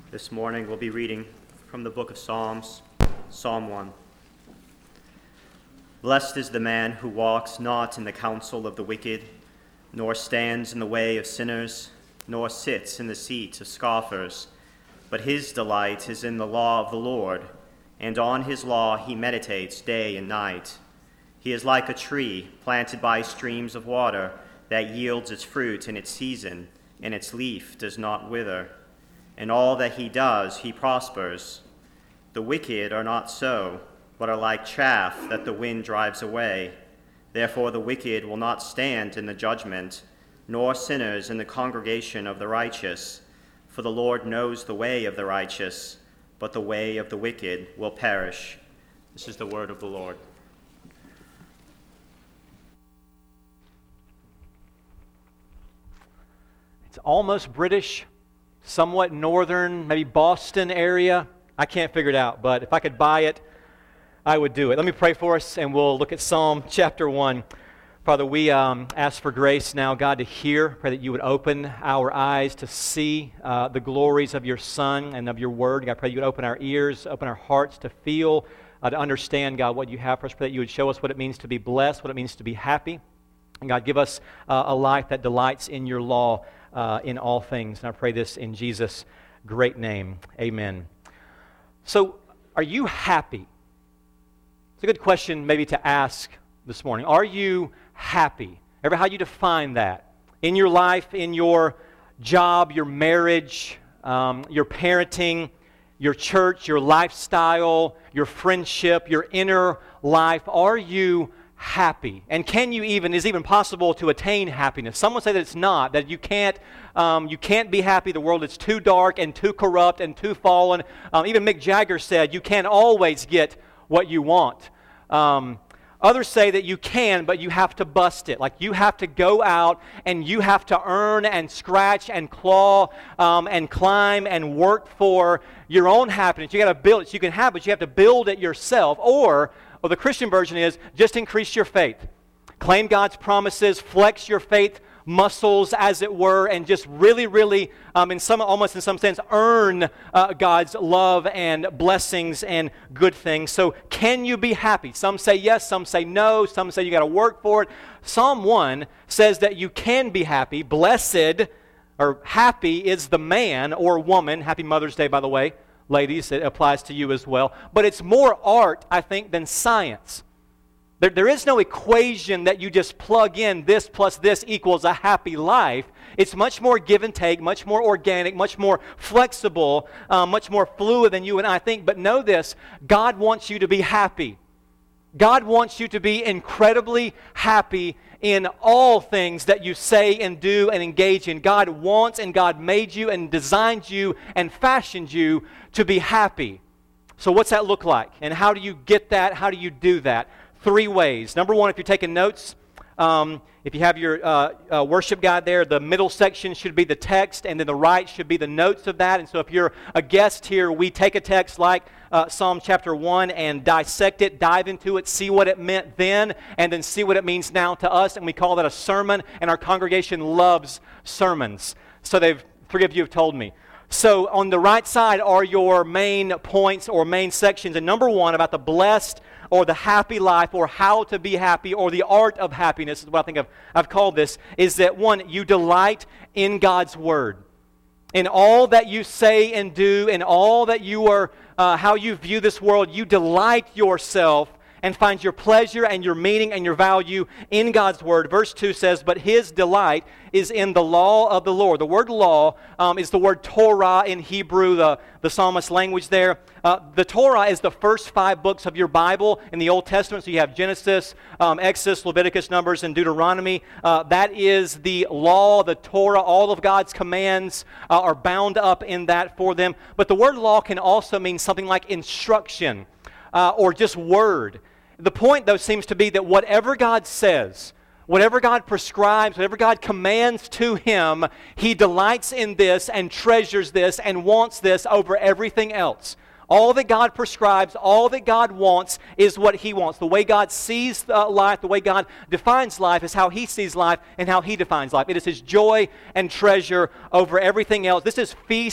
This morning we'll be reading from the book of Psalms, Psalm 1. Blessed is the man who walks not in the counsel of the wicked, nor stands in the way of sinners, nor sits in the seat of scoffers. But his delight is in the law of the Lord, and on his law he meditates day and night. He is like a tree planted by streams of water that yields its fruit in its season, and its leaf does not wither. In all that he does, he prospers. The wicked are not so, but are like chaff that the wind drives away. Therefore the wicked will not stand in the judgment, nor sinners in the congregation of the righteous. For the Lord knows the way of the righteous, but the way of the wicked will perish. This is the word of the Lord. It's almost British, somewhat northern, maybe Boston area. I can't figure it out, but if I could buy it, I would do it. Let me pray for us, and we'll look at Psalm chapter 1. Father, we ask for grace now, God, to hear. Pray that you would open our eyes to see the glories of your Son and of your Word. God, I pray you would open our ears, open our hearts to feel, to understand, God, what you have for us. Pray that you would show us what it means to be blessed, what it means to be happy. And God, give us a life that delights in your law in all things. And I pray this in Jesus' great name. Amen. So, are you happy? It's a good question maybe to ask this morning. Are you happy? Ever how you define that? In your life, in your job, your marriage, your parenting, your church, your lifestyle, your friendship, your inner life, are you happy? And can you even, is it even possible to attain happiness? Some would say that it's not, that you can't be happy. The world is too dark and too corrupt and too fallen. Even Mick Jagger said you can't always get what you want. Others say that you can, but you have to bust it. Like you have to go out and you have to earn and scratch and claw and climb and work for your own happiness. You got to build it. So you can have it, but you have to build it yourself. Or the Christian version is just increase your faith. Claim God's promises, flex your faith muscles, as it were, and just really, almost in some sense, earn God's love and blessings and good things. So can you be happy? Some say yes, some say no, some say you got to work for it. Psalm 1 says that you can be happy. Blessed or happy is the man or woman. Happy Mother's Day, by the way. Ladies, it applies to you as well. But it's more art, I think, than science. There is no equation that you just plug in, this plus this equals a happy life. It's much more give and take, much more organic, much more flexible, much more fluid than you and I think. But know this, God wants you to be happy. God wants you to be incredibly happy in all things that you say and do and engage in. God wants and God made you and designed you and fashioned you to be happy. So what's that look like? And how do you get that? How do you do that? 3 ways. Number 1, if you're taking notes, if you have your worship guide there, the middle section should be the text, and then the right should be the notes of that. And so if you're a guest here, we take a text like Psalm chapter 1 and dissect it, dive into it, see what it meant then, and then see what it means now to us. And we call that a sermon, and our congregation loves sermons. So 3 of you have told me. So on the right side are your main points or main sections. And number 1, about the blessed or the happy life, or how to be happy, or the art of happiness, is what I think I've called this, is that 1, you delight in God's Word. In all that you say and do, in all that you are, how you view this world, you delight yourself and find your pleasure and your meaning and your value in God's Word. Verse 2 says, but his delight is in the law of the Lord. The word law is the word Torah in Hebrew, the psalmist language there. The Torah is the first 5 books of your Bible in the Old Testament. So you have Genesis, Exodus, Leviticus, Numbers, and Deuteronomy. That is the law, the Torah. All of God's commands are bound up in that for them. But the word law can also mean something like instruction or just word. The point, though, seems to be that whatever God says, whatever God prescribes, whatever God commands to him, he delights in this and treasures this and wants this over everything else. All that God prescribes, all that God wants is what he wants. The way God sees life, the way God defines life is how he sees life and how he defines life. It is his joy and treasure over everything else. This is feast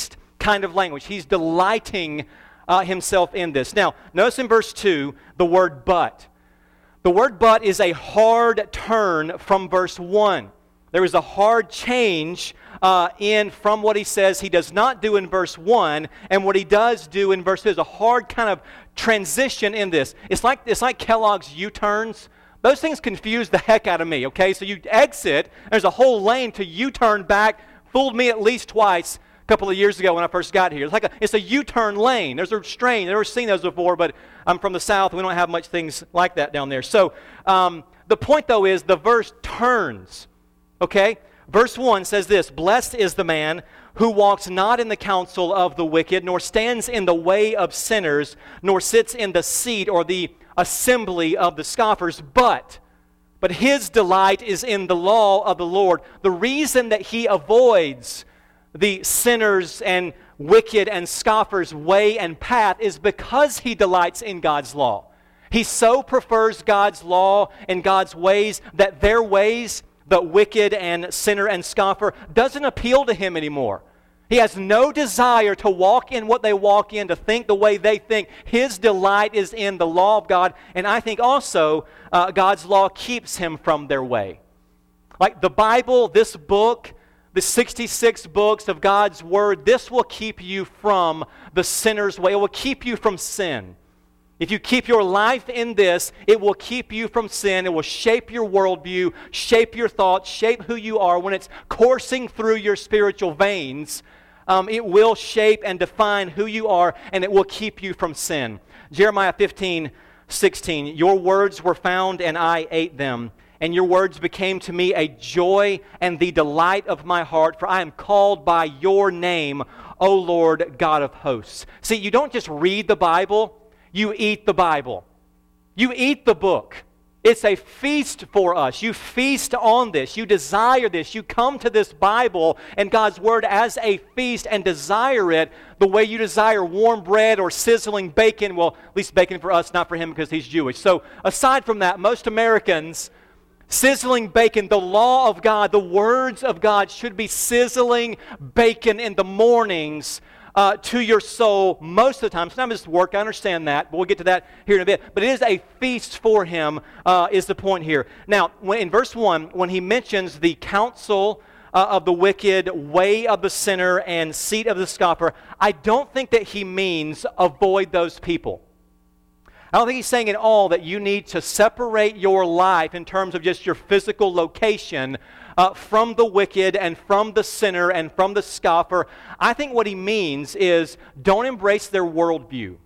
kind of language. He's delighting himself in this. Now, notice in verse 2 the word but. The word but is a hard turn from verse 1. There is a hard change from what he says he does not do in verse 1 and what he does do in verse 2. There's a hard kind of transition in this. It's like Kellogg's U-turns. Those things confuse the heck out of me, okay? So you exit, there's a whole lane to U-turn back. Fooled me at least twice a couple of years ago when I first got here. It's a U-turn lane. There's a strange, I've never seen those before, but I'm from the South. We don't have much things like that down there. So the point, though, is the verse turns, okay? Verse 1 says this, "Blessed is the man who walks not in the counsel of the wicked, nor stands in the way of sinners, nor sits in the seat or the assembly of the scoffers, but his delight is in the law of the Lord." The reason that he avoids the sinners and wicked and scoffers' way and path is because he delights in God's law. He so prefers God's law and God's ways that their ways, the wicked and sinner and scoffer, doesn't appeal to him anymore. He has no desire to walk in what they walk in, to think the way they think. His delight is in the law of God, and I think also God's law keeps him from their way. Like the Bible, this book, the 66 books of God's Word, this will keep you from the sinner's way. It will keep you from sin. If you keep your life in this, it will keep you from sin. It will shape your worldview, shape your thoughts, shape who you are. When it's coursing through your spiritual veins, it will shape and define who you are, and it will keep you from sin. Jeremiah 15:16, "Your words were found, and I ate them. And your words became to me a joy and the delight of my heart, for I am called by your name, O Lord God of hosts." See, you don't just read the Bible, you eat the Bible. You eat the book. It's a feast for us. You feast on this. You desire this. You come to this Bible and God's Word as a feast and desire it the way you desire warm bread or sizzling bacon. Well, at least bacon for us, not for him because he's Jewish. So aside from that, most Americans, sizzling bacon, the law of God, the words of God should be sizzling bacon in the mornings to your soul most of the time. Sometimes it's work, I understand that, but we'll get to that here in a bit. But it is a feast for him, is the point here. Now, in verse 1, when he mentions the counsel of the wicked, way of the sinner, and seat of the scoffer, I don't think that he means avoid those people. I don't think he's saying at all that you need to separate your life in terms of just your physical location from the wicked and from the sinner and from the scoffer. I think what he means is don't embrace their worldview.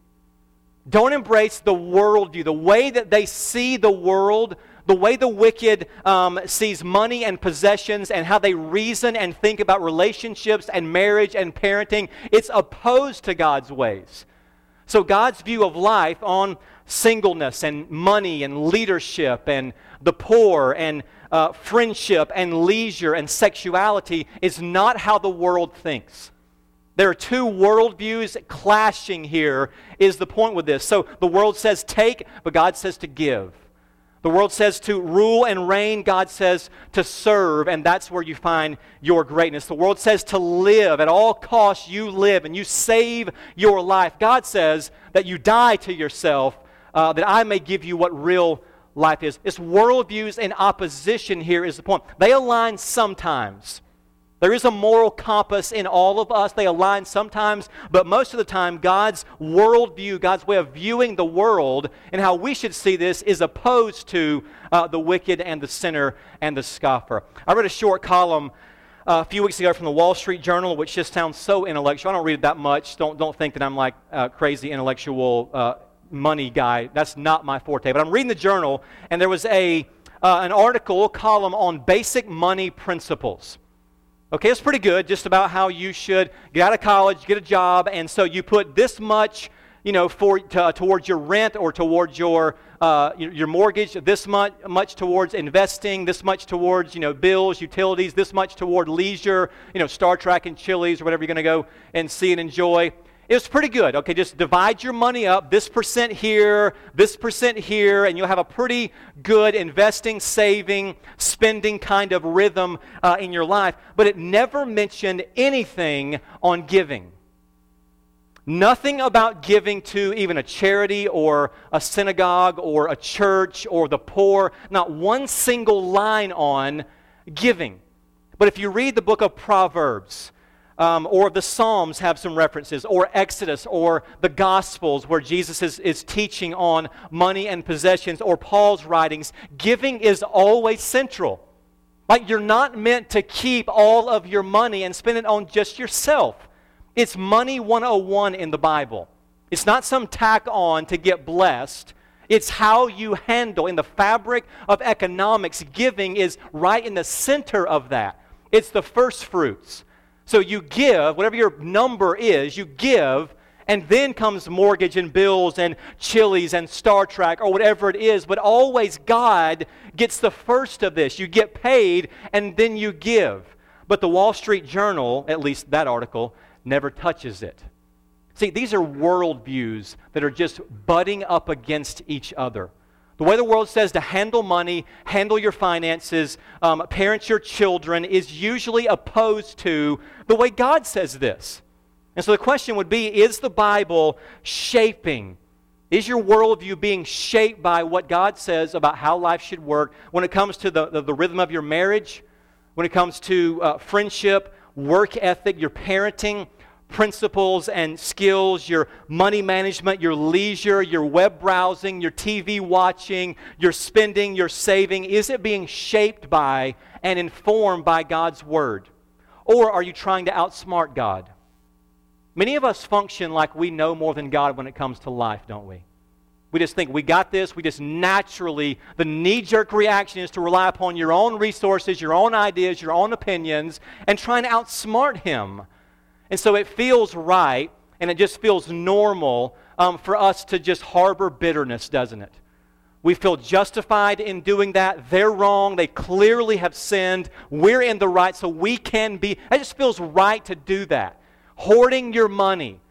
Don't embrace the worldview, the way that they see the world, the way the wicked sees money and possessions and how they reason and think about relationships and marriage and parenting. It's opposed to God's ways. So God's view of life on singleness and money and leadership and the poor and friendship and leisure and sexuality is not how the world thinks. There are two worldviews clashing here is the point with this. So the world says take, but God says to give. The world says to rule and reign. God says to serve, and that's where you find your greatness. The world says to live. At all costs, you live, and you save your life. God says that you die to yourself, that I may give you what real life is. It's worldviews in opposition here is the point. They align sometimes. There is a moral compass in all of us. They align sometimes, but most of the time, God's worldview, God's way of viewing the world and how we should see this is opposed to the wicked and the sinner and the scoffer. I read a short column a few weeks ago from the Wall Street Journal, which just sounds so intellectual. I don't read it that much. Don't think that I'm like a crazy intellectual money guy. That's not my forte. But I'm reading the journal, and there was an article, a column on basic money principles. Okay, it's pretty good, just about how you should get out of college, get a job, and so you put this much, towards your rent or towards your mortgage, this much towards investing, this much towards, bills, utilities, this much toward leisure, Star Trek and Chili's or whatever you're going to go and see and enjoy. It was pretty good. Okay, just divide your money up, this percent here, and you'll have a pretty good investing, saving, spending kind of rhythm in your life. But it never mentioned anything on giving. Nothing about giving to even a charity or a synagogue or a church or the poor. Not one single line on giving. But if you read the book of Proverbs, or the Psalms have some references, or Exodus, or the Gospels where Jesus is teaching on money and possessions, or Paul's writings, giving is always central. Like, you're not meant to keep all of your money and spend it on just yourself. It's money 101 in the Bible. It's not some tack on to get blessed. It's how you handle, in the fabric of economics, giving is right in the center of that. It's the first fruits. So you give, whatever your number is, you give, and then comes mortgage and bills and Chili's and Star Trek or whatever it is. But always God gets the first of this. You get paid and then you give. But the Wall Street Journal, at least that article, never touches it. See, these are worldviews that are just butting up against each other. The way the world says to handle money, handle your finances, parent your children is usually opposed to the way God says this. And so the question would be, is the Bible shaping? Is your worldview being shaped by what God says about how life should work when it comes to the rhythm of your marriage, when it comes to friendship, work ethic, your parenting, principles and skills, your money management, your leisure, your web browsing, your TV watching, your spending, your saving? Is it being shaped by and informed by God's Word? Or are you trying to outsmart God? Many of us function like we know more than God when it comes to life, don't we? We just think we got this. We just naturally, the knee-jerk reaction is to rely upon your own resources, your own ideas, your own opinions, and trying to outsmart Him. And so it feels right, and it just feels normal for us to just harbor bitterness, doesn't it? We feel justified in doing that. They're wrong. They clearly have sinned. We're in the right, so we can be. It just feels right to do that. Hoarding your money,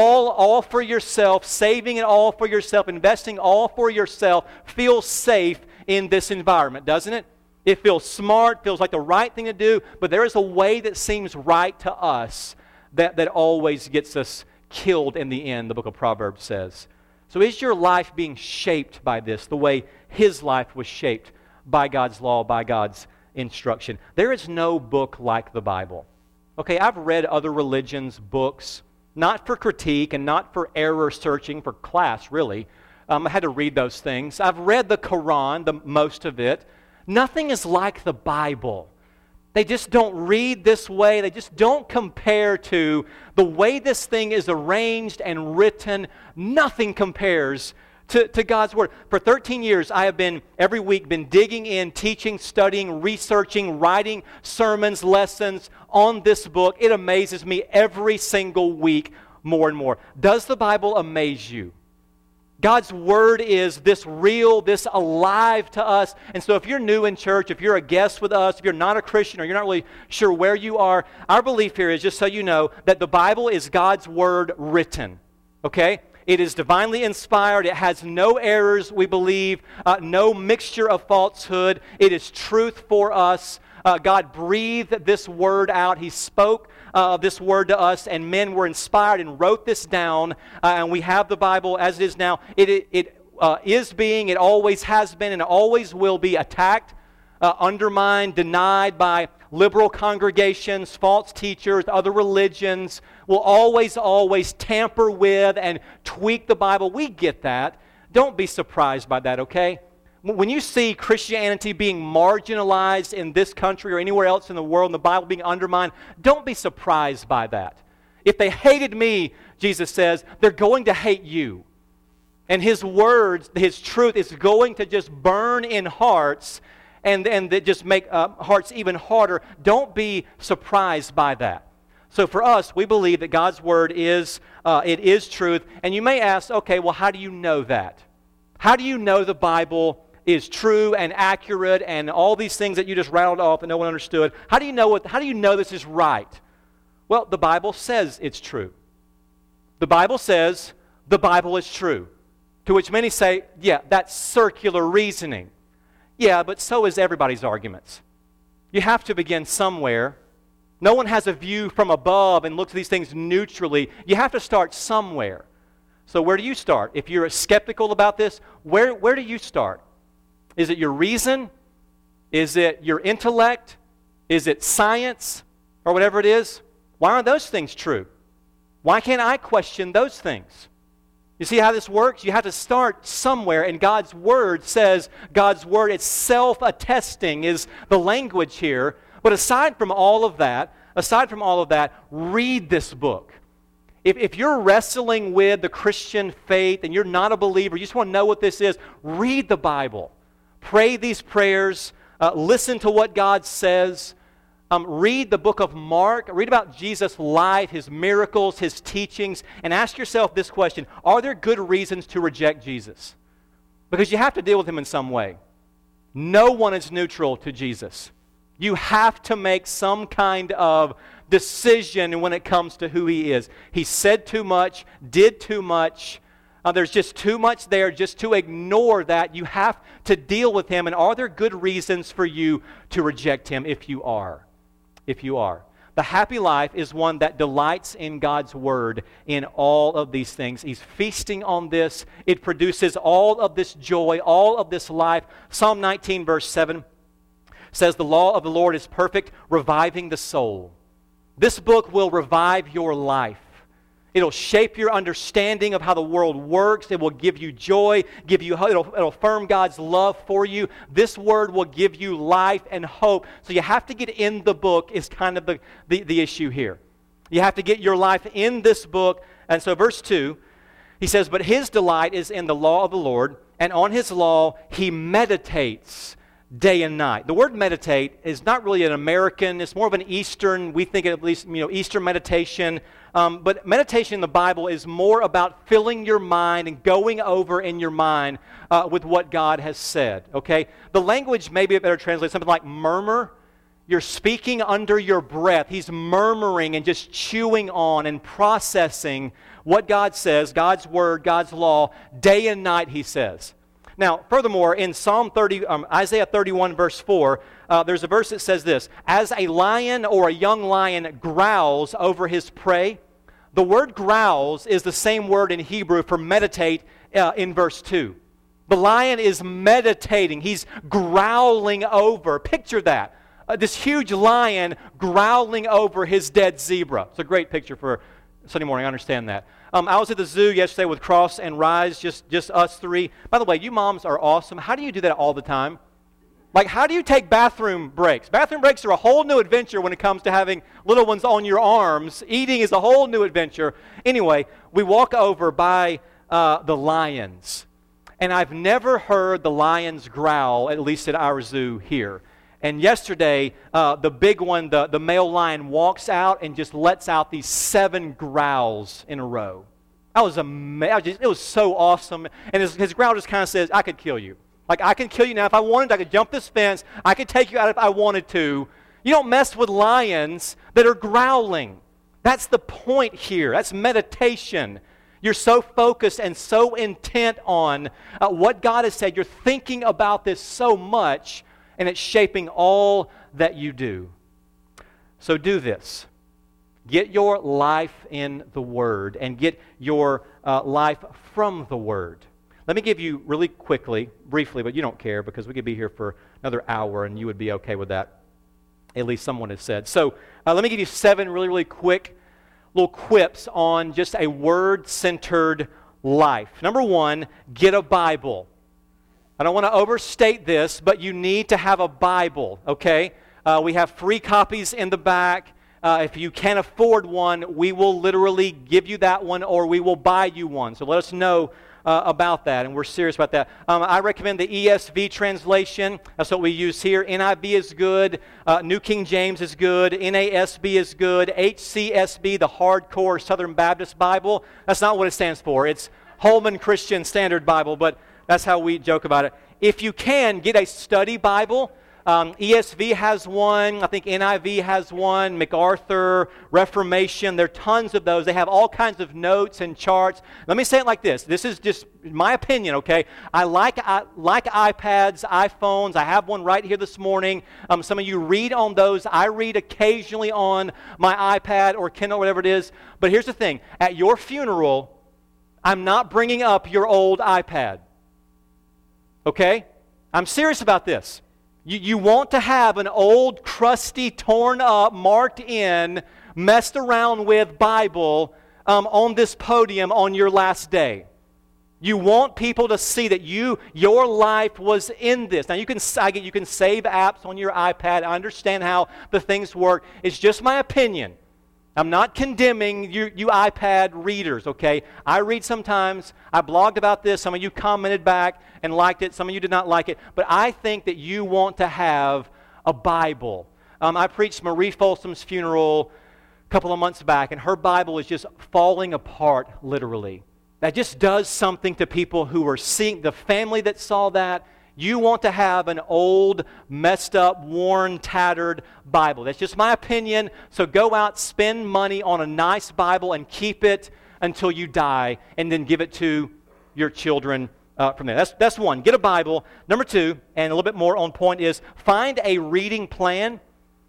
all for yourself, saving it all for yourself, investing all for yourself, feels safe in this environment, doesn't it? It feels smart, feels like the right thing to do, but there is a way that seems right to us that always gets us killed in the end, the book of Proverbs says. So is your life being shaped by this, the way his life was shaped by God's law, by God's instruction? There is no book like the Bible. Okay, I've read other religions' books, not for critique and not for error searching, for class, really. I had to read those things. I've read the Quran, most of it. Nothing is like the Bible. They just don't read this way. They just don't compare to the way this thing is arranged and written. Nothing compares to God's Word. For 13 years, I have been, every week, been digging in, teaching, studying, researching, writing sermons, lessons on this book. It amazes me every single week more and more. Does the Bible amaze you? God's Word is this real, this alive to us. And so if you're new in church, if you're a guest with us, if you're not a Christian or you're not really sure where you are, our belief here is, just so you know, that the Bible is God's Word written. Okay? It is divinely inspired. It has no errors, we believe, no mixture of falsehood. It is truth for us. God breathed this Word out. He spoke this Word to us, and men were inspired and wrote this down, and we have the Bible as it is now. It is being, it always has been, and it always will be attacked, undermined, denied by liberal congregations, false teachers, other religions. Will always tamper with and tweak the Bible. We get that. Don't be surprised by that, okay? When you see Christianity being marginalized in this country or anywhere else in the world and the Bible being undermined, don't be surprised by that. If they hated me, Jesus says, they're going to hate you. And His words, His truth is going to just burn in hearts and that just make hearts even harder. Don't be surprised by that. So for us, we believe that God's Word is truth. And you may ask, okay, well, how do you know that? How do you know the Bible is true and accurate and all these things that you just rattled off and no one understood? How do you know this is right? Well, the Bible says it's true. The Bible says the Bible is true. To which many say, yeah, that's circular reasoning. Yeah, but so is everybody's arguments. You have to begin somewhere. No one has a view from above and looks at these things neutrally. You have to start somewhere. So where do you start? If you're skeptical about this, where do you start? Is it your reason? Is it your intellect? Is it science? Or whatever it is? Why aren't those things true? Why can't I question those things? You see how this works? You have to start somewhere, and God's Word says, God's Word, it's self-attesting is the language here. But aside from all of that, read this book. If you're wrestling with the Christian faith and you're not a believer, you just want to know what this is, read the Bible. Pray these prayers. Listen to what God says. Read the book of Mark. Read about Jesus' life, His miracles, His teachings, and ask yourself this question: are there good reasons to reject Jesus? Because you have to deal with Him in some way. No one is neutral to Jesus. You have to make some kind of decision when it comes to who He is. He said too much, did too much. There's just too much there just to ignore that. You have to deal with Him. And are there good reasons for you to reject Him if you are? If you are. The happy life is one that delights in God's Word in all of these things. He's feasting on this. It produces all of this joy, all of this life. Psalm 19 verse 7 says, "The law of the Lord is perfect, reviving the soul." This book will revive your life. It'll shape your understanding of how the world works. It will give you joy, it'll affirm God's love for you. This Word will give you life and hope. So you have to get in the book is kind of the issue here. You have to get your life in this book. And so verse 2, he says, "But his delight is in the law of the Lord, and on his law he meditates day and night." The word meditate is not really an American, it's more of an Eastern, we think at least, Eastern meditation. But meditation in the Bible is more about filling your mind and going over in your mind with what God has said, okay? The language may be better translated, something like murmur. You're speaking under your breath. He's murmuring and just chewing on and processing what God says, God's Word, God's law, day and night, he says. Now, furthermore, in Isaiah 31, verse 4, there's a verse that says this: "As a lion or a young lion growls over his prey." The word growls is the same word in Hebrew for meditate in verse 2. The lion is meditating. He's growling over. Picture that. This huge lion growling over his dead zebra. It's a great picture for Sunday morning, I understand that. I was at the zoo yesterday with Cross and Rise, just us three. By the way, you moms are awesome. How do you do that all the time? Like, how do you take bathroom breaks? Bathroom breaks are a whole new adventure when it comes to having little ones on your arms. Eating is a whole new adventure. Anyway, we walk over by the lions. And I've never heard the lions growl, at least at our zoo here. And yesterday, the big one, the male lion, walks out and just lets out these 7 growls in a row. That was amazing. It was so awesome. And his growl just kind of says, "I could kill you. Like, I can kill you now. If I wanted, I could jump this fence. I could take you out if I wanted to." You don't mess with lions that are growling. That's the point here. That's meditation. You're so focused and so intent on what God has said. You're thinking about this so much, and it's shaping all that you do. So do this. Get your life in the Word and get your life from the Word. Let me give you really quickly, briefly, but you don't care because we could be here for another hour and you would be okay with that. At least someone has said. So let me give you 7 really, really quick little quips on just a Word-centered life. Number 1, get a Bible. I don't want to overstate this, but you need to have a Bible, okay? We have free copies in the back. If you can't afford one, we will literally give you that one or we will buy you one. So let us know about that, and we're serious about that. I recommend the ESV translation. That's what we use here. NIV is good. New King James is good. NASB is good. HCSB, the Hardcore Southern Baptist Bible. That's not what it stands for. It's Holman Christian Standard Bible, but that's how we joke about it. If you can, get a study Bible. ESV has one. I think NIV has one. MacArthur, Reformation. There are tons of those. They have all kinds of notes and charts. Let me say it like this. This is just my opinion, okay? I like iPads, iPhones. I have one right here this morning. Some of you read on those. I read occasionally on my iPad or Kindle, whatever it is. But here's the thing. At your funeral, I'm not bringing up your old iPad. Okay? I'm serious about this. You want to have an old, crusty, torn up, marked in, messed around with Bible on this podium on your last day. You want people to see that your life was in this. Now, you can save apps on your iPad. I understand how the things work. It's just my opinion. I'm not condemning you iPad readers, okay? I read sometimes. I blogged about this. Some of you commented back and liked it. Some of you did not like it. But I think that you want to have a Bible. I preached Marie Folsom's funeral a couple of months back, and her Bible is just falling apart, literally. That just does something to people who are seeing, the family that saw that. You want to have an old, messed up, worn, tattered Bible. That's just my opinion. So go out, spend money on a nice Bible and keep it until you die, and then give it to your children from there. That's one. Get a Bible. Number two, and a little bit more on point, is find a reading plan.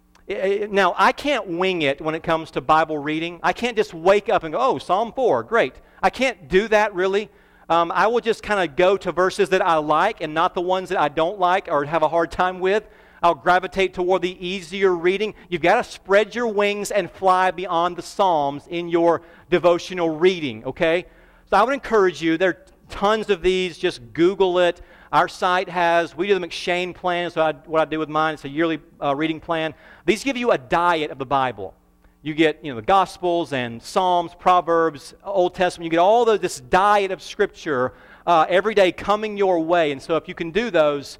Now, I can't wing it when it comes to Bible reading. I can't just wake up and go, oh, Psalm 4, great. I can't do that, really. I will just kind of go to verses that I like and not the ones that I don't like or have a hard time with. I'll gravitate toward the easier reading. You've got to spread your wings and fly beyond the Psalms in your devotional reading, okay? So I would encourage you, there are tons of these. Just Google it. Our site we do the McShane plan, so what I do with mine, it's a yearly reading plan. These give you a diet of the Bible. You get, the Gospels and Psalms, Proverbs, Old Testament. You get all this diet of Scripture every day coming your way. And so if you can do those,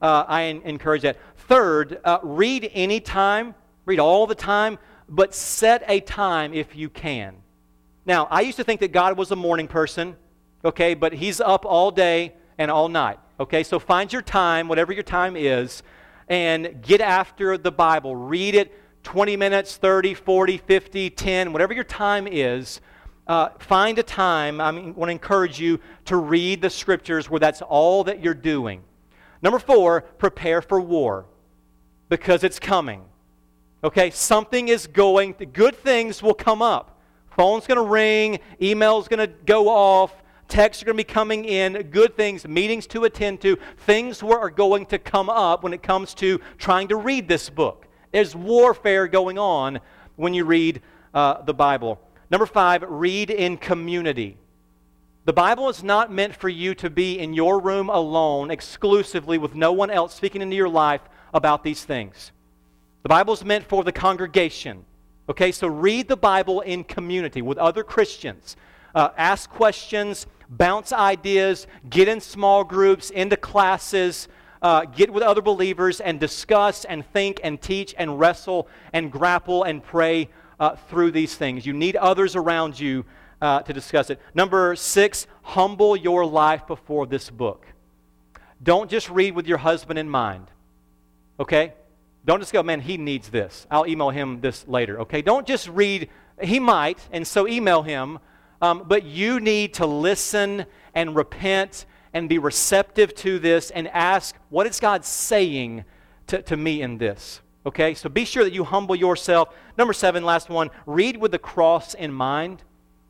I encourage that. Third, read anytime, read all the time, but set a time if you can. Now, I used to think that God was a morning person, okay, but He's up all day and all night, okay? So find your time, whatever your time is, and get after the Bible. Read it 20 minutes, 30, 40, 50, 10, whatever your time is. Find a time. I want to encourage you to read the Scriptures where that's all that you're doing. Number 4, prepare for war, because it's coming. Okay, something is good things will come up. Phone's going to ring, email's going to go off, texts are going to be coming in, good things, meetings to attend to, things are going to come up when it comes to trying to read this book. There's warfare going on when you read the Bible. Number 5, read in community. The Bible is not meant for you to be in your room alone, exclusively, with no one else speaking into your life about these things. The Bible is meant for the congregation. Okay, so read the Bible in community with other Christians. Ask questions, bounce ideas, get in small groups, into classes, get with other believers and discuss and think and teach and wrestle and grapple and pray through these things. You need others around you to discuss it. Number 6, humble your life before this book. Don't just read with your husband in mind, okay? Don't just go, man, he needs this. I'll email him this later, okay? Don't just read. He might, and so email him, but you need to listen and repent and be receptive to this and ask, what is God saying to me in this? Okay, so be sure that you humble yourself. Number 7, last one, read with the cross in mind.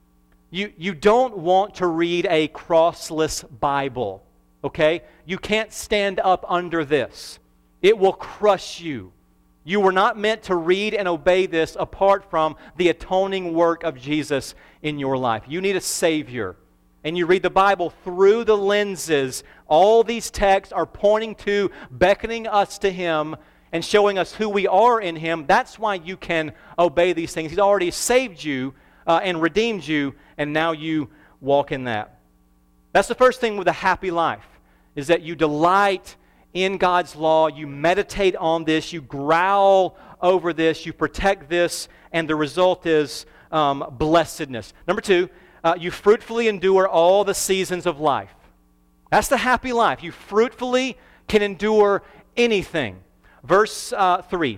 You don't want to read a crossless Bible, okay? You can't stand up under this. It will crush you. You were not meant to read and obey this apart from the atoning work of Jesus in your life. You need a Savior. And you read the Bible through the lenses. All these texts are pointing to, beckoning us to Him and showing us who we are in Him. That's why you can obey these things. He's already saved you and redeemed you, and now you walk in that. That's the first thing with a happy life, is that you delight in God's law, you meditate on this, you growl over this, you protect this, and the result is blessedness. Number 2, you fruitfully endure all the seasons of life. That's the happy life. You fruitfully can endure anything. Verse 3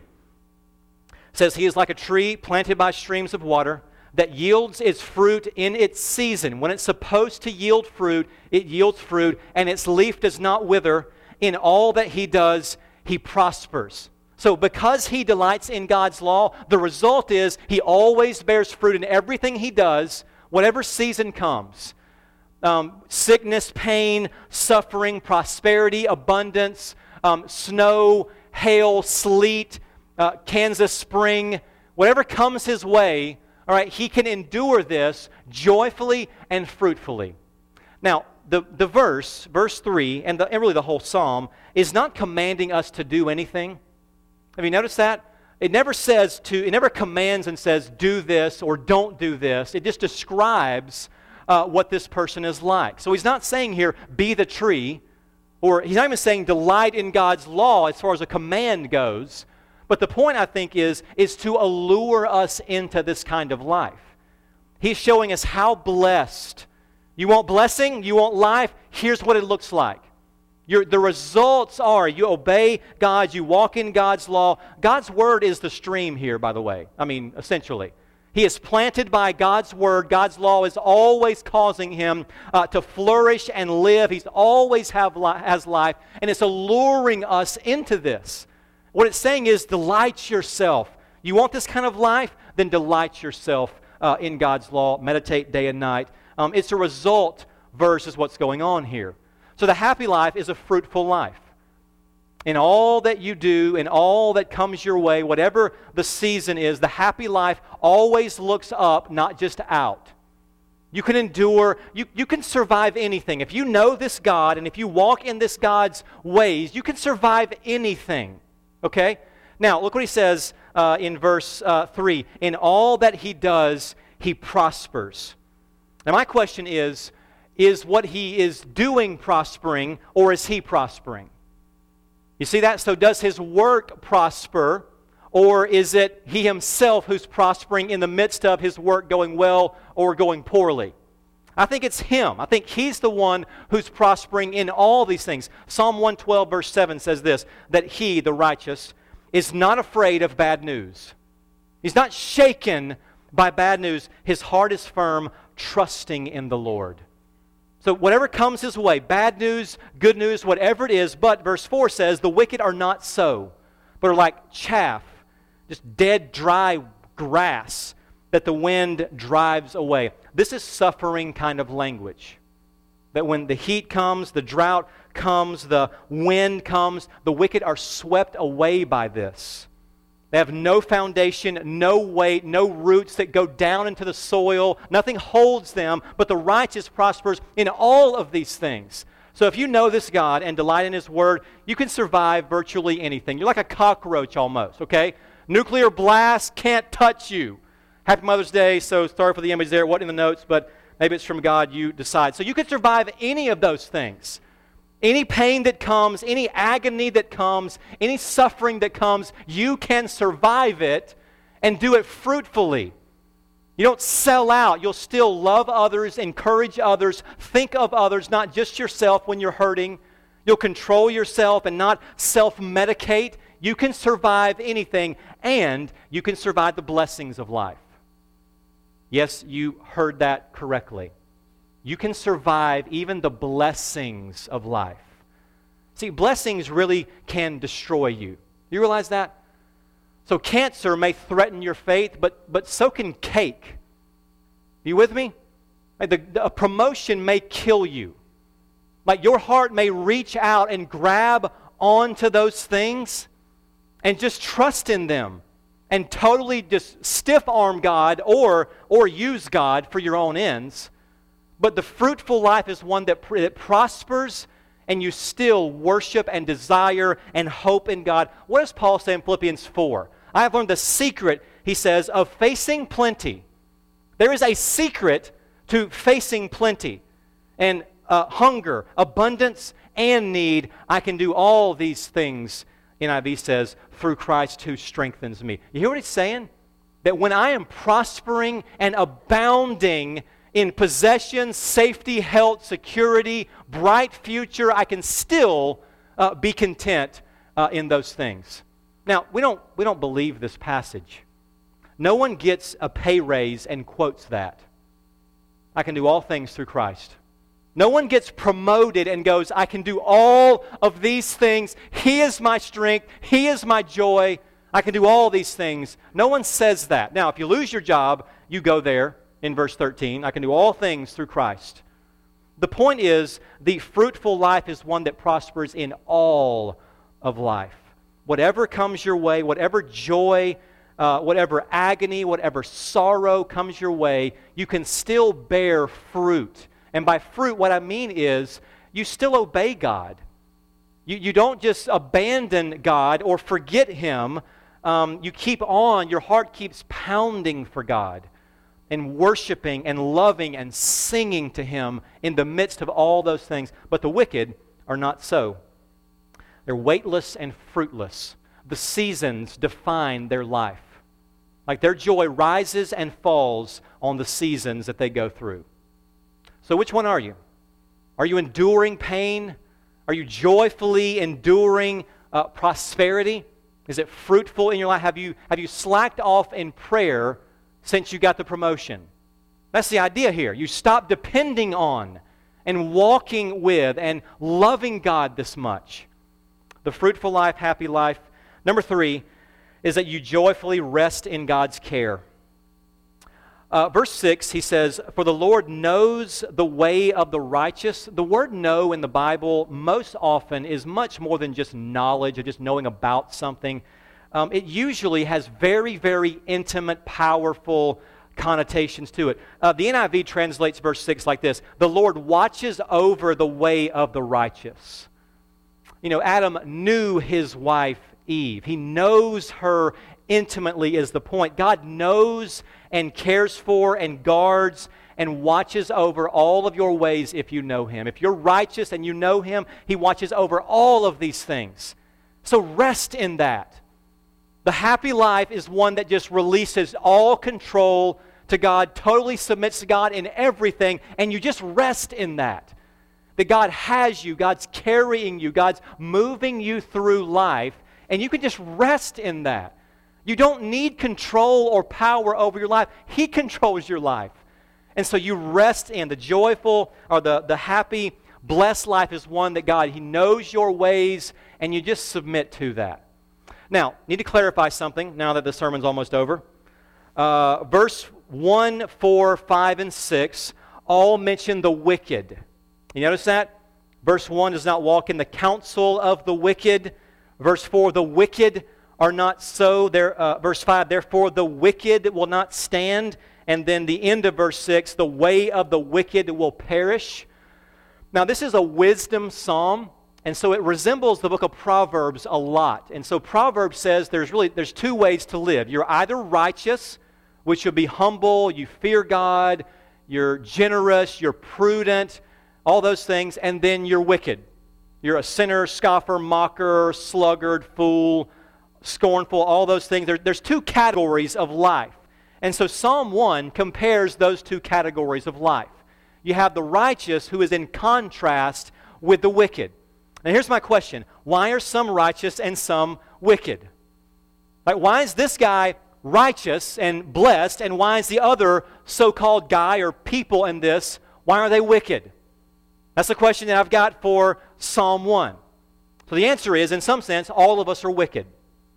says, He is like a tree planted by streams of water that yields its fruit in its season. When it's supposed to yield fruit, it yields fruit, and its leaf does not wither. In all that he does, he prospers. So because he delights in God's law, the result is he always bears fruit in everything he does, whatever season comes. Sickness, pain, suffering, prosperity, abundance, snow, hail, sleet, Kansas spring, whatever comes his way, all right, he can endure this joyfully and fruitfully. Now, the verse 3, and really the whole psalm, is not commanding us to do anything. Have you noticed that? It never commands and says, do this or don't do this. It just describes what this person is like. So he's not saying here, be the tree, or he's not even saying delight in God's law as far as a command goes. But the point, I think, is to allure us into this kind of life. He's showing us how blessed. You want blessing? You want life? Here's what it looks like. The results are you obey God, you walk in God's law. God's word is the stream here, by the way. I mean, essentially. He is planted by God's word. God's law is always causing him to flourish and live. He's always has life, and it's alluring us into this. What it's saying is delight yourself. You want this kind of life? Then delight yourself in God's law. Meditate day and night. It's a result versus what's going on here. So the happy life is a fruitful life. In all that you do, in all that comes your way, whatever the season is, the happy life always looks up, not just out. You can endure, you can survive anything. If you know this God and if you walk in this God's ways, you can survive anything. Okay? Now, look what he says in verse 3. In all that he does, he prospers. Now, my question is what he is doing prospering, or is he prospering? You see that? So does his work prosper, or is it he himself who's prospering in the midst of his work going well or going poorly? I think it's him. I think he's the one who's prospering in all these things. Psalm 112 verse 7 says this, that he, the righteous, is not afraid of bad news. He's not shaken by bad news. His heart is firm, trusting in the Lord. So whatever comes his way, bad news, good news, whatever it is, but verse 4 says, the wicked are not so, but are like chaff, just dead, dry grass that the wind drives away. This is suffering kind of language. That when the heat comes, the drought comes, the wind comes, the wicked are swept away by this. They have no foundation, no weight, no roots that go down into the soil. Nothing holds them, but the righteous prospers in all of these things. So if you know this God and delight in His Word, you can survive virtually anything. You're like a cockroach almost, okay? Nuclear blast can't touch you. Happy Mother's Day, so sorry for the image there. It wasn't in the notes, but maybe it's from God, you decide. So you can survive any of those things. Any pain that comes, any agony that comes, any suffering that comes, you can survive it and do it fruitfully. You don't sell out. You'll still love others, encourage others, think of others, not just yourself when you're hurting. You'll control yourself and not self-medicate. You can survive anything, and you can survive the blessings of life. Yes, you heard that correctly. You can survive even the blessings of life. See, blessings really can destroy you. You realize that? So cancer may threaten your faith, but so can cake. You with me? A promotion may kill you. Like your heart may reach out and grab onto those things and just trust in them and totally just stiff-arm God or use God for your own ends. But the fruitful life is one that prospers, and you still worship and desire and hope in God. What does Paul say in Philippians 4? I have learned the secret, he says, of facing plenty. There is a secret to facing plenty and hunger, abundance, and need. I can do all these things, NIV says, through Christ who strengthens me. You hear what he's saying? That when I am prospering and abounding in possessions, safety, health, security, bright future, I can still be content in those things. Now, we don't believe this passage. No one gets a pay raise and quotes that. I can do all things through Christ. No one gets promoted and goes, I can do all of these things. He is my strength. He is my joy. I can do all these things. No one says that. Now, if you lose your job, you go there in verse 13. I can do all things through Christ. The point is, the fruitful life is one that prospers in all of life. Whatever comes your way, whatever joy, whatever agony, whatever sorrow comes your way, you can still bear fruit. And by fruit, what I mean is, you still obey God. You don't just abandon God or forget Him. You keep on, your heart keeps pounding for God and worshiping and loving and singing to Him in the midst of all those things. But the wicked are not so. They're weightless and fruitless. The seasons define their life. Like their joy rises and falls on the seasons that they go through. So which one are you? Are you enduring pain? Are you joyfully enduring prosperity? Is it fruitful in your life? Have you slacked off in prayer since you got the promotion? That's the idea here. You stop depending on and walking with and loving God this much. The fruitful life, happy life. Number 3 is that you joyfully rest in God's care. Verse 6, he says, for the Lord knows the way of the righteous. The word know in the Bible most often is much more than just knowledge or just knowing about something. It usually has very, very intimate, powerful connotations to it. The NIV translates verse 6 like this: the Lord watches over the way of the righteous. You know, Adam knew his wife Eve. He knows her intimately is the point. God knows and cares for and guards and watches over all of your ways if you know Him. If you're righteous and you know Him, He watches over all of these things. So rest in that. The happy life is one that just releases all control to God, totally submits to God in everything, and you just rest in that. That God has you, God's carrying you, God's moving you through life, and you can just rest in that. You don't need control or power over your life. He controls your life. And so you rest in the joyful or the happy, blessed life is one that God, He knows your ways, and you just submit to that. Now, need to clarify something now that the sermon's almost over. Verse 1, 4, 5, and 6 all mention the wicked. You notice that? Verse 1 does not walk in the counsel of the wicked. Verse 4, the wicked are not so. Verse 5, therefore the wicked will not stand. And then the end of verse 6, the way of the wicked will perish. Now this is a wisdom psalm, and so it resembles the book of Proverbs a lot. And so Proverbs says there's two ways to live. You're either righteous, which you'll be humble, you fear God, you're generous, you're prudent, all those things, and then you're wicked. You're a sinner, scoffer, mocker, sluggard, fool, scornful, all those things. There's two categories of life. And so Psalm 1 compares those two categories of life. You have the righteous who is in contrast with the wicked. Now here's my question. Why are some righteous and some wicked? Like, why is this guy righteous and blessed, and why is the other so-called guy or people in this, why are they wicked? That's the question that I've got for Psalm 1. So the answer is, in some sense, all of us are wicked.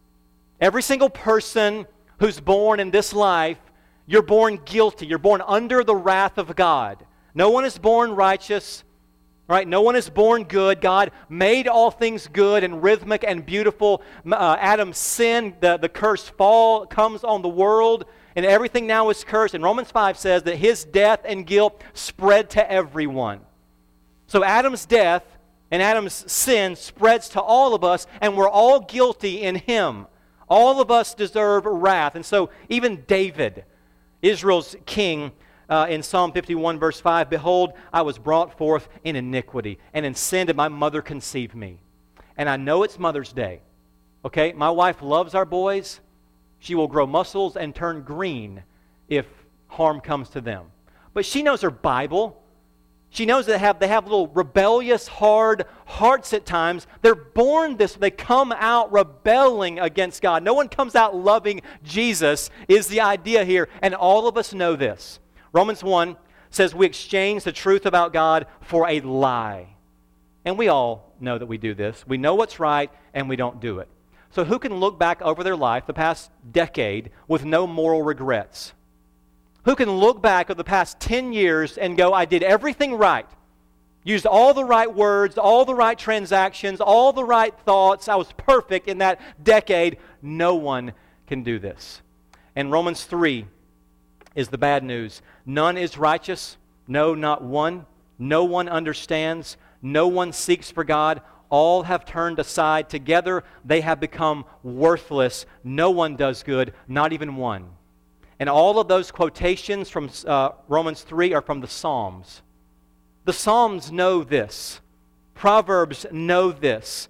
Every single person who's born in this life, you're born guilty. You're born under the wrath of God. No one is born righteous, right? No one is born good. God made all things good and rhythmic and beautiful. Adam's sin, the curse fall comes on the world, and everything now is cursed. And Romans 5 says that his death and guilt spread to everyone. So Adam's death and Adam's sin spreads to all of us, and we're all guilty in him. All of us deserve wrath. And so even David, Israel's king, in Psalm 51 verse 5, behold, I was brought forth in iniquity, and in sin did my mother conceive me. And I know it's Mother's Day. Okay, my wife loves our boys. She will grow muscles and turn green if harm comes to them. But she knows her Bible. She knows they have little rebellious, hard hearts at times. They're born this, they come out rebelling against God. No one comes out loving Jesus is the idea here, and all of us know this. Romans 1 says we exchange the truth about God for a lie. And we all know that we do this. We know what's right, and we don't do it. So who can look back over their life, the past decade, with no moral regrets? Who can look back over the past 10 years and go, I did everything right, used all the right words, all the right transactions, all the right thoughts, I was perfect in that decade? No one can do this. And Romans 3 is the bad news. None is righteous, no, not one. No one understands, no one seeks for God. All have turned aside. Together they have become worthless. No one does good, not even one. And all of those quotations from Romans 3 are from the Psalms. The Psalms know this. Proverbs know this.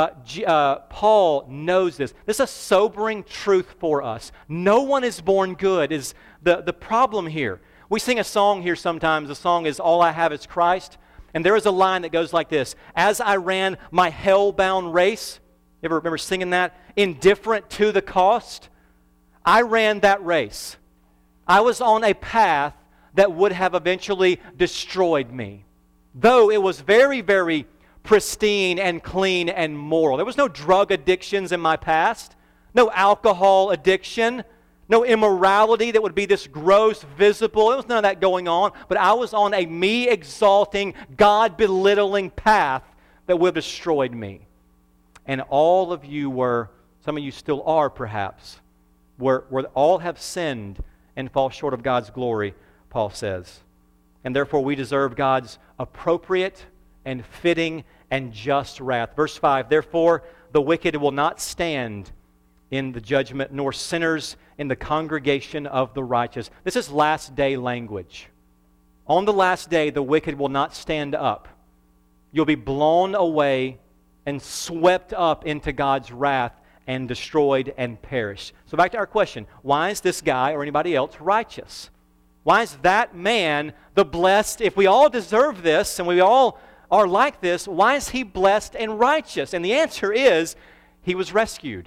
Paul knows this. This is a sobering truth for us. No one is born good is the problem here. We sing a song here sometimes. The song is All I Have Is Christ. And there is a line that goes like this. As I ran my hell-bound race, you ever remember singing that? Indifferent to the cost. I ran that race. I was on a path that would have eventually destroyed me. Though it was very, very pristine and clean and moral. There was no drug addictions in my past, no alcohol addiction, no immorality that would be this gross, visible. There was none of that going on, but I was on a me-exalting, God-belittling path that would have destroyed me. And all of you were, some of you still are perhaps, were all have sinned and fall short of God's glory, Paul says. And therefore we deserve God's appropriate and fitting and just wrath. Verse 5, therefore the wicked will not stand in the judgment, nor sinners in the congregation of the righteous. This is last day language. On the last day, the wicked will not stand up. You'll be blown away and swept up into God's wrath and destroyed and perished. So back to our question. Why is this guy or anybody else righteous? Why is that man the blessed? If we all deserve this and we all are like this, why is he blessed and righteous? And the answer is, he was rescued.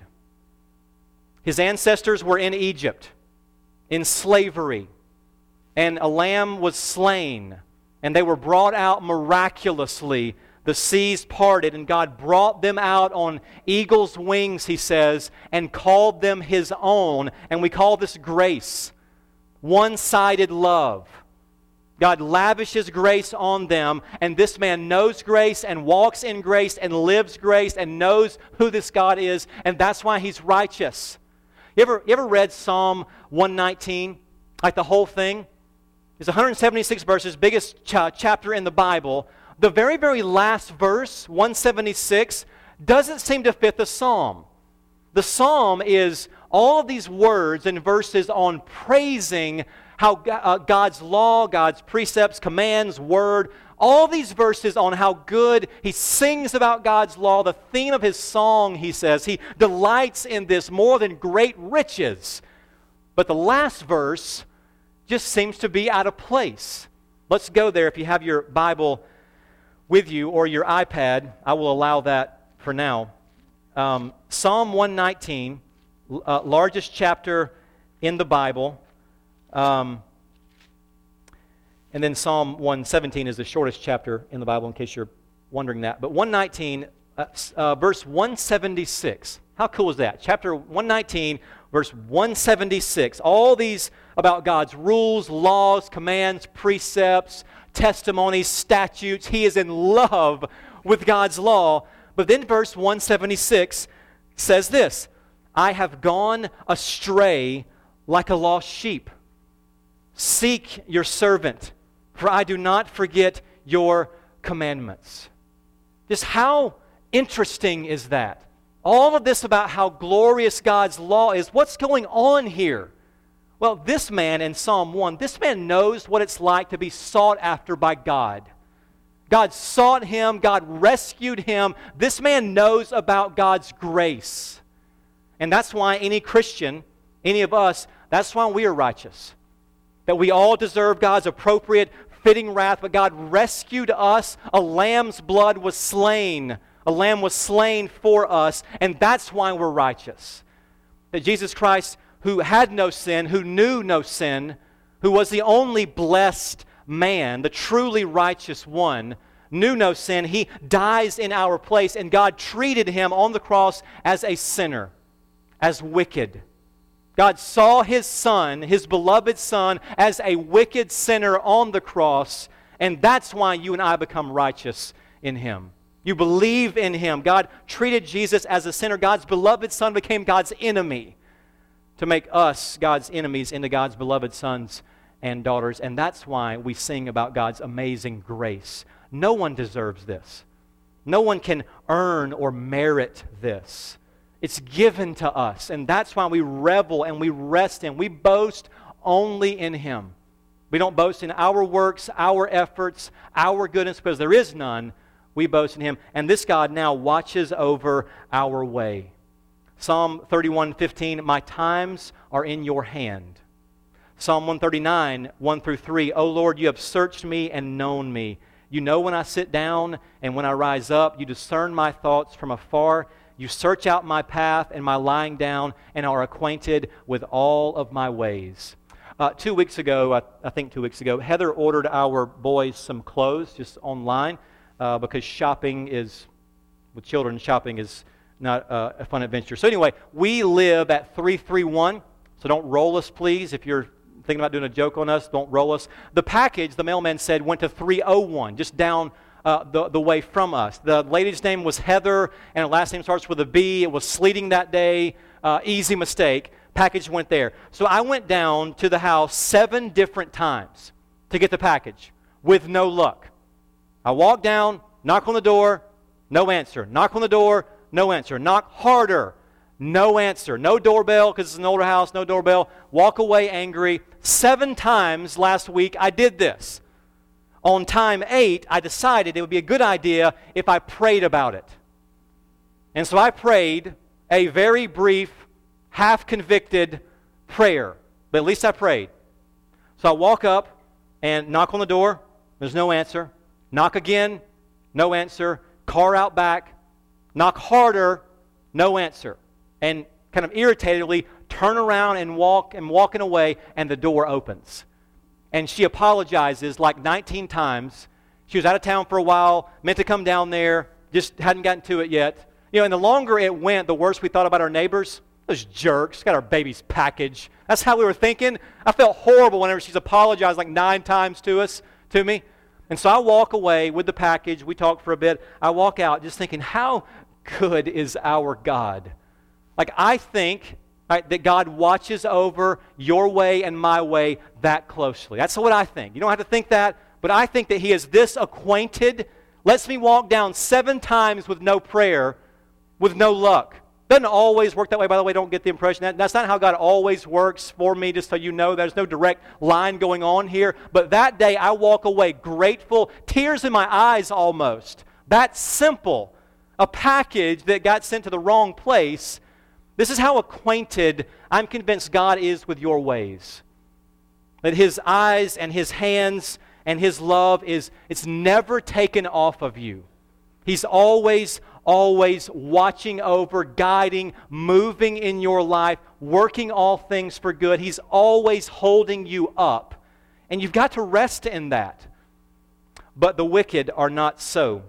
His ancestors were in Egypt, in slavery, and a lamb was slain, and they were brought out miraculously. The seas parted, and God brought them out on eagle's wings, he says, and called them his own. And we call this grace, one-sided love. God lavishes grace on them, and this man knows grace and walks in grace and lives grace and knows who this God is, and that's why he's righteous. You ever read Psalm 119, like the whole thing? It's 176 verses, biggest chapter in the Bible. The very, very last verse, 176, doesn't seem to fit the psalm. The psalm is all of these words and verses on praising how God's law, God's precepts, commands, word, all these verses on how good he sings about God's law. The theme of his song, he says, he delights in this more than great riches. But the last verse just seems to be out of place. Let's go there. If you have your Bible with you or your iPad, I will allow that for now. Psalm 119, largest chapter in the Bible. And then Psalm 117 is the shortest chapter in the Bible, in case you're wondering that. But 119, verse 176. How cool is that? Chapter 119, verse 176. All these about God's rules, laws, commands, precepts, testimonies, statutes. He is in love with God's law. But then verse 176 says this, I have gone astray like a lost sheep. Seek your servant, for I do not forget your commandments. Just how interesting is that? All of this about how glorious God's law is. What's going on here? Well, this man in Psalm 1, this man knows what it's like to be sought after by God. God sought him. God rescued him. This man knows about God's grace. And that's why any Christian, any of us, that's why we are righteous. That we all deserve God's appropriate, fitting wrath, but God rescued us. A lamb's blood was slain. A lamb was slain for us, and that's why we're righteous. That Jesus Christ, who had no sin, who knew no sin, who was the only blessed man, the truly righteous one, knew no sin. He dies in our place, and God treated him on the cross as a sinner, as wicked. God saw his Son, his beloved Son, as a wicked sinner on the cross, and that's why you and I become righteous in him. You believe in him. God treated Jesus as a sinner. God's beloved Son became God's enemy to make us, God's enemies, into God's beloved sons and daughters. And that's why we sing about God's amazing grace. No one deserves this. No one can earn or merit this. It's given to us. And that's why we revel and we rest in. We boast only in him. We don't boast in our works, our efforts, our goodness, because there is none. We boast in him. And this God now watches over our way. Psalm 31:15, my times are in your hand. Psalm 139, 1 through 3, O Lord, you have searched me and known me. You know when I sit down and when I rise up. You discern my thoughts from afar. You search out my path and my lying down and are acquainted with all of my ways. 2 weeks ago, I think 2 weeks ago, Heather ordered our boys some clothes just online. Because with children, shopping is not a fun adventure. So anyway, we live at 331, so don't roll us, please. If you're thinking about doing a joke on us, don't roll us. The package, the mailman said, went to 301, just down the way from us. The lady's name was Heather, and her last name starts with a B. It was sleeting that day. Easy mistake. Package went there. So I went down to the house 7 different times to get the package with no luck. I walk down, knock on the door, no answer. Knock on the door, no answer. Knock harder, no answer. No doorbell because it's an older house, no doorbell. Walk away angry. 7 times last week I did this. On time 8, I decided it would be a good idea if I prayed about it. And so I prayed a very brief, half-convicted prayer. But at least I prayed. So I walk up and knock on the door. There's no answer. Knock again, no answer. Car out back. Knock harder, no answer. And kind of irritatedly turn around and walking away, and the door opens. And she apologizes like 19 times. She was out of town for a while, meant to come down there, just hadn't gotten to it yet. You know, and the longer it went, the worse we thought about our neighbors. Those jerks, got our baby's package. That's how we were thinking. I felt horrible whenever she's apologized like 9 times to me. And so I walk away with the package. We talk for a bit. I walk out just thinking, how good is our God? Like, I think that God watches over your way and my way that closely. That's what I think. You don't have to think that, but I think that he is this acquainted, lets me walk down 7 times with no prayer, with no luck. Doesn't always work that way, by the way. Don't get the impression that's not how God always works for me, just so you know. There's no direct line going on here. But that day, I walk away grateful, tears in my eyes almost. That simple. A package that got sent to the wrong place. This is how acquainted I'm convinced God is with your ways. That his eyes and his hands and his love it's never taken off of you. He's always watching over, guiding, moving in your life, working all things for good. He's always holding you up. And you've got to rest in that. But the wicked are not so.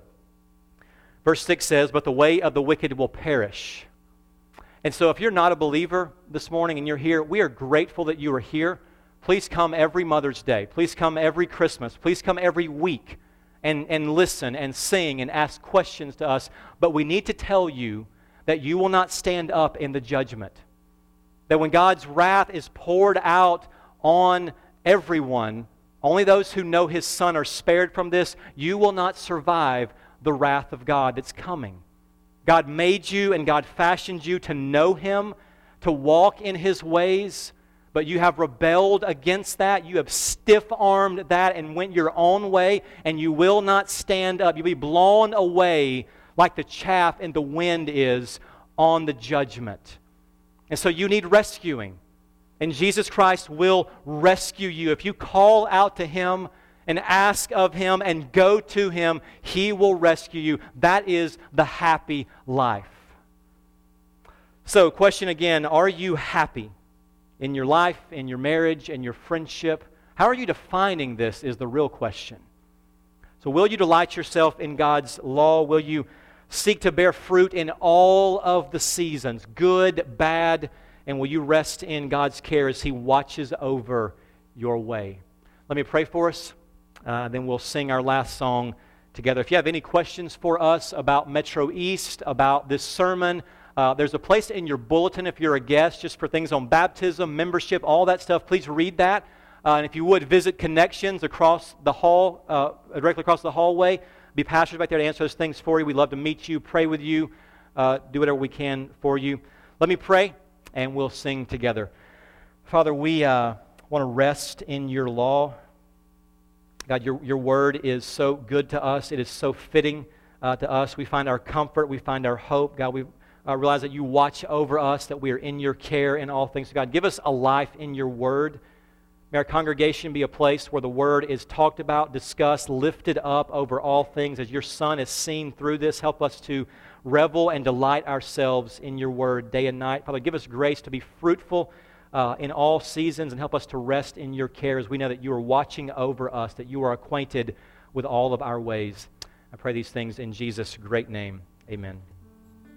Verse 6 says, but the way of the wicked will perish. And so if you're not a believer this morning and you're here, we are grateful that you are here. Please come every Mother's Day. Please come every Christmas. Please come every week. And listen and sing and ask questions to us. But we need to tell you that you will not stand up in the judgment. That when God's wrath is poured out on everyone, only those who know his Son are spared from this. You will not survive the wrath of God that's coming. God made you and God fashioned you to know him, to walk in his ways. But you have rebelled against that. You have stiff-armed that and went your own way, and you will not stand up. You'll be blown away like the chaff in the wind is on the judgment. And so you need rescuing. And Jesus Christ will rescue you. If you call out to him and ask of Him and go to Him, He will rescue you. That is the happy life. So, question again, are you happy in your life, in your marriage, in your friendship? How are you defining this is the real question. So will you delight yourself in God's law? Will you seek to bear fruit in all of the seasons, good, bad, and will you rest in God's care as He watches over your way? Let me pray for us, then we'll sing our last song together. If you have any questions for us about Metro East, about this sermon, there's a place in your bulletin if you're a guest, just for things on baptism, membership, all that stuff. Please read that. And if you would, visit Connections across the hall, directly across the hallway. Be pastors back there to answer those things for you. We'd love to meet you, pray with you, do whatever we can for you. Let me pray, and we'll sing together. Father, we want to rest in your law. God, your word is so good to us. It is so fitting to us. We find our comfort. We find our hope. God, we realize that you watch over us, that we are in your care in all things. God, give us a life in your word. May our congregation be a place where the word is talked about, discussed, lifted up over all things. As your Son is seen through this, help us to revel and delight ourselves in your word day and night. Father, give us grace to be fruitful in all seasons and help us to rest in your care as we know that you are watching over us, that you are acquainted with all of our ways. I pray these things in Jesus' great name. Amen.